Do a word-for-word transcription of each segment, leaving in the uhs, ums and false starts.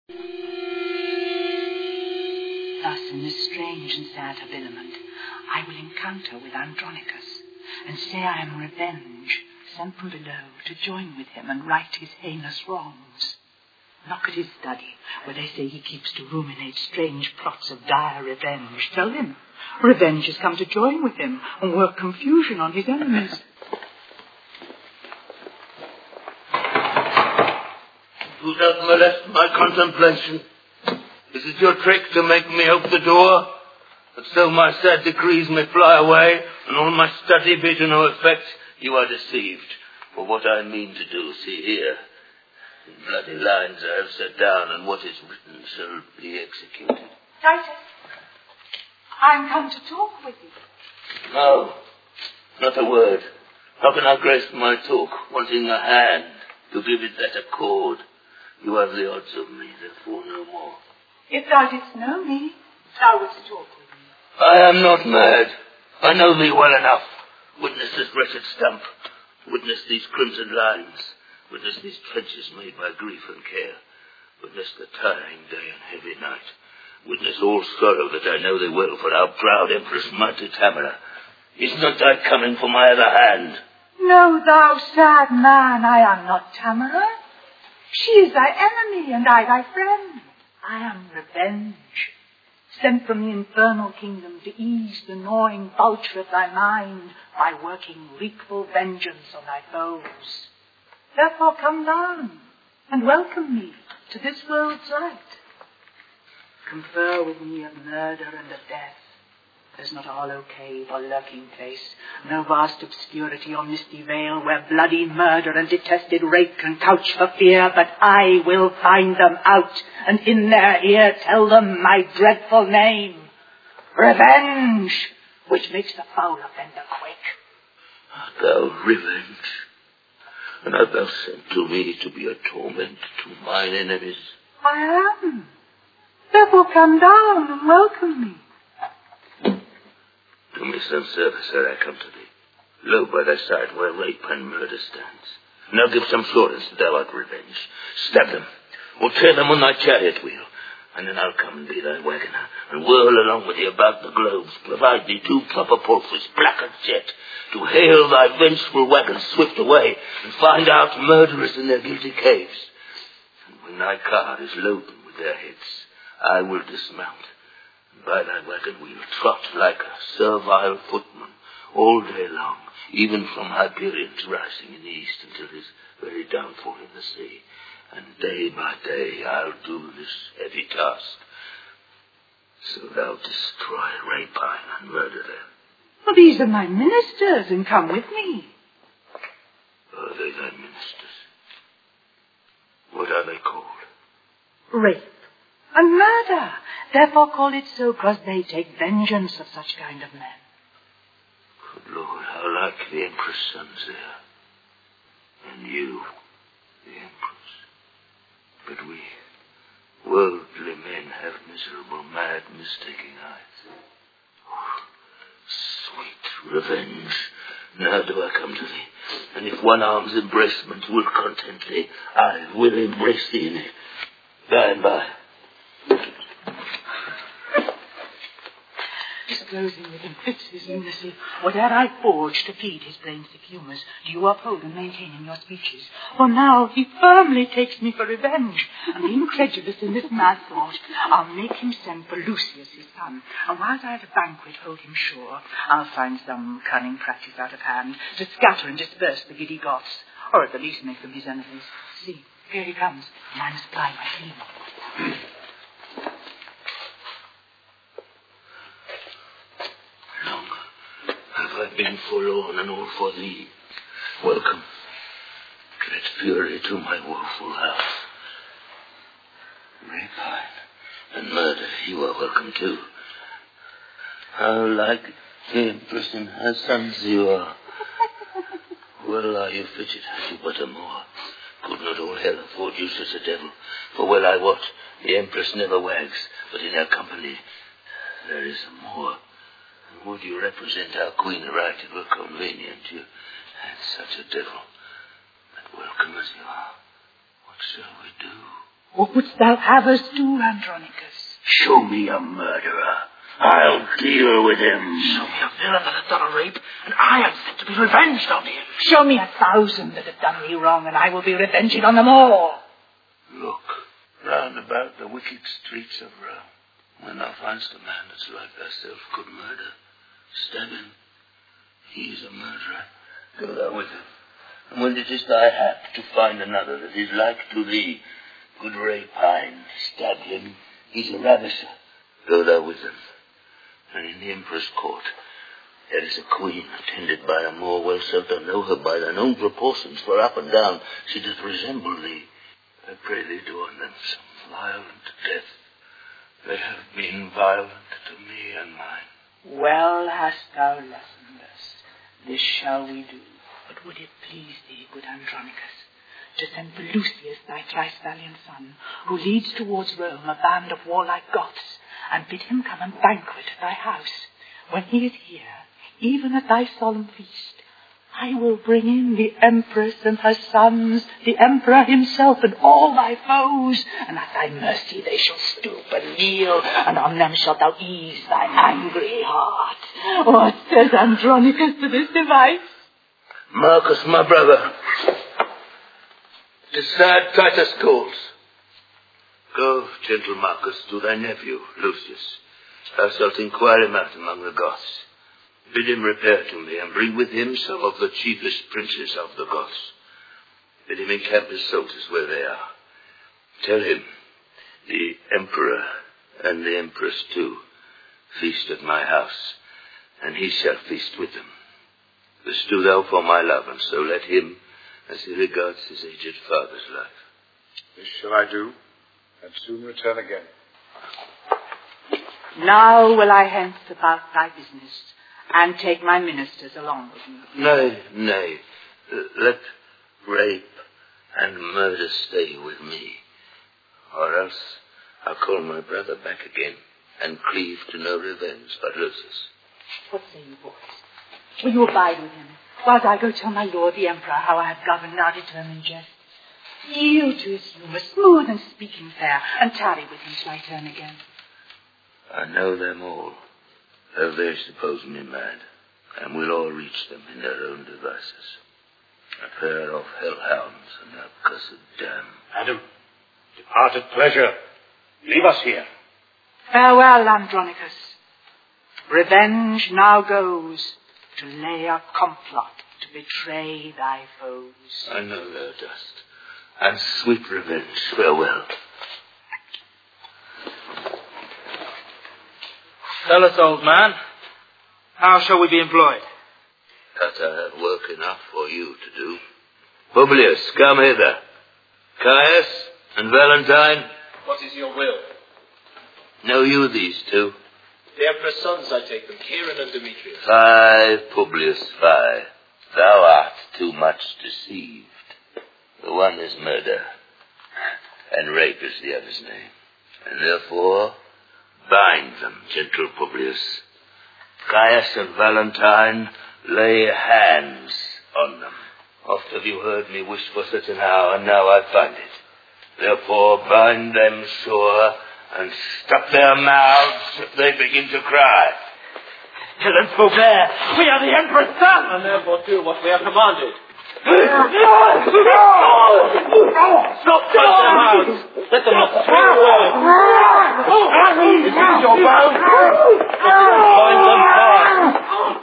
Thus, in this strange and sad habiliment, I will encounter with Andronicus, and say I am Revenge, sent from below to join with him and right his heinous wrongs. Knock at his study, where they say he keeps to ruminate strange plots of dire revenge. Tell him, Revenge has come to join with him and work confusion on his enemies. Do not molest my contemplation. Is it your trick to make me open the door, that so my sad decrees may fly away, and all my study be to no effect? You are deceived, for what I mean to do, see here. In bloody lines I have set down, and what is written shall be executed. Titus, I am come to talk with you. No, not a word. How can I grace my talk, wanting a hand to give it that accord? You have the odds of me, therefore no more. If thou didst know me, thou wouldst talk with me. I am not mad. I know thee well enough. Witness this wretched stump. Witness these crimson lines. Witness these trenches made by grief and care. Witness the tiring day and heavy night. Witness all sorrow that I know thee well for our proud Empress, mighty Tamara. Is not thy coming for my other hand? No, thou sad man, I am not Tamara. She is thy enemy, and I thy friend. I am Revenge, sent from the infernal kingdom to ease the gnawing vulture of thy mind by working wreakful vengeance on thy foes. Therefore come down and welcome me to this world's light. Confer with me of murder and of death. There's not a hollow cave or lurking place, no vast obscurity or misty veil where bloody murder and detested rape can couch for fear, but I will find them out, and in their ear tell them my dreadful name, Revenge, which makes the foul offender quake. Art thou Revenge? And art thou sent to me to be a torment to mine enemies? I am. Therefore come down and welcome me. Do me some service ere I come to thee. Lo, by thy side where rape and murder stands. Now give some assurance that thou art Revenge. Stab them, or tear them on thy chariot wheel, and then I'll come and be thy wagoner, and whirl along with thee about the globes, provide thee two proper palfreys, black and jet, to hail thy vengeful wagon swift away, and find out murderers in their guilty caves. And when thy car is loaden with their heads, I will dismount, and by thy wagon wheel trot like a servile footman all day long, even from Hyperion's rising in the east until his very downfall in the sea. And day by day I'll do this heavy task. So thou destroy rapine and murder them. Well, these are my ministers, and come with me. Are they thy ministers? What are they called? Rape and murder. Therefore call it so, because they take vengeance of such kind of men. Good Lord, how like the Empress' sons there. And you, the Empress. But we, worldly men, have miserable, mad, mistaking eyes. Oh, sweet Revenge, now do I come to thee, and if one arm's embracement will content thee, I will embrace thee in it, by and by. Disclosing with him fits his lunacy, whate'er I forge to feed his brain's sick humours, do you uphold and maintain in your speeches. For now he firmly takes me for Revenge, and the incredulous in this mad thought, I'll make him send for Lucius his son, and whilst I at a banquet hold him sure, I'll find some cunning practice out of hand to scatter and disperse the giddy Goths, or at the least make them his enemies. See, here he comes, and I must ply my theme. I've been forlorn and all for thee. Welcome, dread fury, to my woeful house. Rapine and murder, you are welcome too. How like the Empress and her sons you are. Well are you fitted, had you but a more. Could not all hell afford you such a devil? For well I wot, the Empress never wags, but in her company there is a more. Would you represent our queen right, it were convenient you had such a devil. But welcome as you are, what shall we do? Or wouldst thou have us do, Andronicus? Show me a murderer. I'll deal with him. Show me a villain that hath done a rape, and I am fit to be revenged on him. Show me a thousand that have done me wrong, and I will be revenged on them all. Look round about the wicked streets of Rome. When thou findest a man that's like thyself could murder, stab him. He's a murderer. Go thou with him. And when it is thy hap to find another that is like to thee, good rapine, stab him. He's a ravisher. Go thou with them. And in the emperor's court there is a queen attended by a more. Well shalt thou know her by thine own proportions, for up and down she doth resemble thee. I pray thee do on them some violent death. They have been violent to me and mine. Well hast thou lessoned us. This shall we do. But would it please thee, good Andronicus, to send for Lucius, thy thrice valiant son, who leads towards Rome a band of warlike Goths, and bid him come and banquet at thy house. When he is here, even at thy solemn feast, I will bring in the empress and her sons, the emperor himself, and all thy foes, and at thy mercy they shall stoop and kneel, and on them shalt thou ease thy angry heart. What says Andronicus to this device? Marcus, my brother, tis sad Titus calls. Go, gentle Marcus, to thy nephew, Lucius. Thou shalt inquire him out among the Goths. Bid him repair to me, and bring with him some of the chiefest princes of the Goths. Bid him encamp his soldiers where they are. Tell him, the emperor and the empress too feast at my house, and he shall feast with them. Bestow thou for my love, and so let him, as he regards his aged father's life. This shall I do, and soon return again. Now will I hence about thy business, and take my ministers along with me. Nay, nay, let rape and murder stay with me, or else I'll call my brother back again, and cleave to no revenge but Lucius. What say you, boys? Will you abide with him, whilst I go tell my lord the emperor how I have governed our determined jest? Yield to his humour, smooth and speaking fair, and tarry with him till I turn again. I know them all, though they suppose me mad, and will all reach them in their own devices. A pair of hellhounds and a cursed dam. Adam, depart at pleasure. Leave us here. Farewell, Andronicus. Revenge now goes to lay a complot to betray thy foes. I know thou dost, and sweet revenge, farewell. Tell us, old man, how shall we be employed? That I have work enough for you to do. Publius, come hither. Caius and Valentine. What is your will? Know you these two? The Emperor's sons, I take them, Kieran and Demetrius. Fie, Publius, fie. Thou art too much deceived. The one is murder, and rape is the other's name. And therefore, bind them, gentle Publius. Caius and Valentine, lay hands on them. Oft have you heard me wish for such an hour, and now I find it. Therefore, bind them sure, and stop their mouths if they begin to cry. Villains, forbear! We are the Emperor's sons! And therefore do what we are commanded. Stop their mouths! Let them not swear a word! Is this your vow? Bind them fast!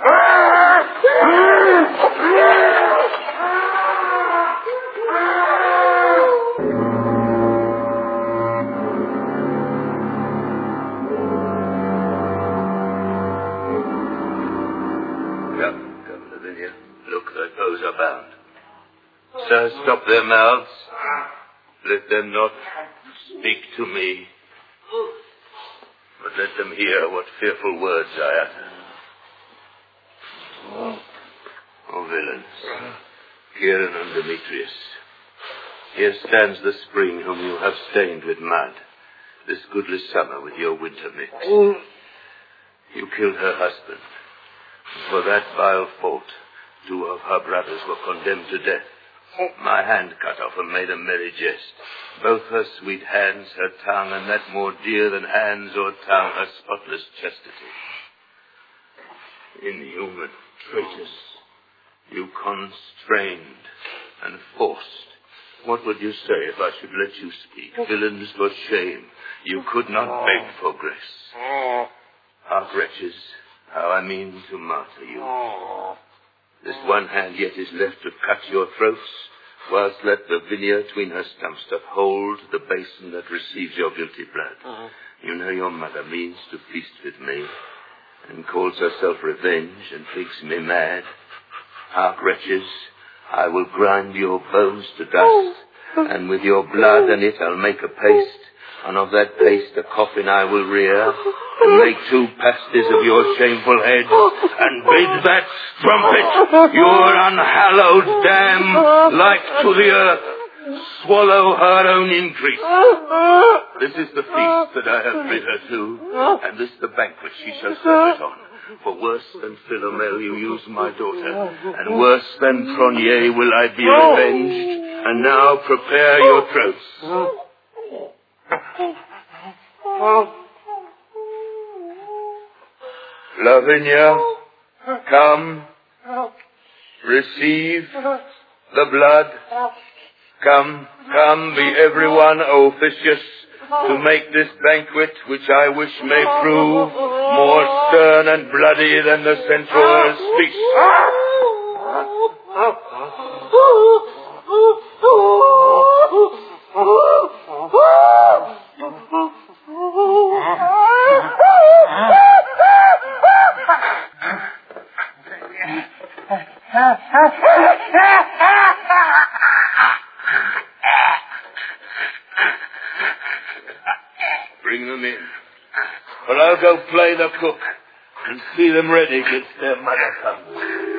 Sir, stop their mouths. Let them not speak to me, but let them hear what fearful words I utter. Oh, villains, Kieran and Demetrius, here stands the spring whom you have stained with mud, this goodly summer with your winter mix. You killed her husband, and for that vile fault two of her brothers were condemned to death. My hand cut off and made a merry jest. Both her sweet hands, her tongue, and that more dear than hands or tongue, her spotless chastity. Inhuman, traitors, you constrained and forced. What would you say if I should let you speak? Villains for shame, you could not beg for grace. Hark, wretches, how I mean to martyr you. This one hand yet is left to cut your throats, whilst let Lavinia tween her stumps doth hold the basin that receives your guilty blood. Uh-huh. You know your mother means to feast with me, and calls herself revenge, and thinks me mad. Hark, wretches, I will grind your bones to dust, and with your blood and it I'll make a paste, and of that paste a coffin I will rear, and make two pasties of your shameful head, and bid that trumpet, your unhallowed dam, like to the earth, swallow her own increase. This is the feast that I have bid her to, and this the banquet she shall serve it on. For worse than Philomel you use my daughter, and worse than Pronier will I be revenged, and now prepare your throats. Lavinia, come, receive the blood. Come, come, be everyone officious to make this banquet, which I wish may prove more stern and bloody than the centaur's feast. Bring them in, or I'll go play the cook and see them ready against their mother comes.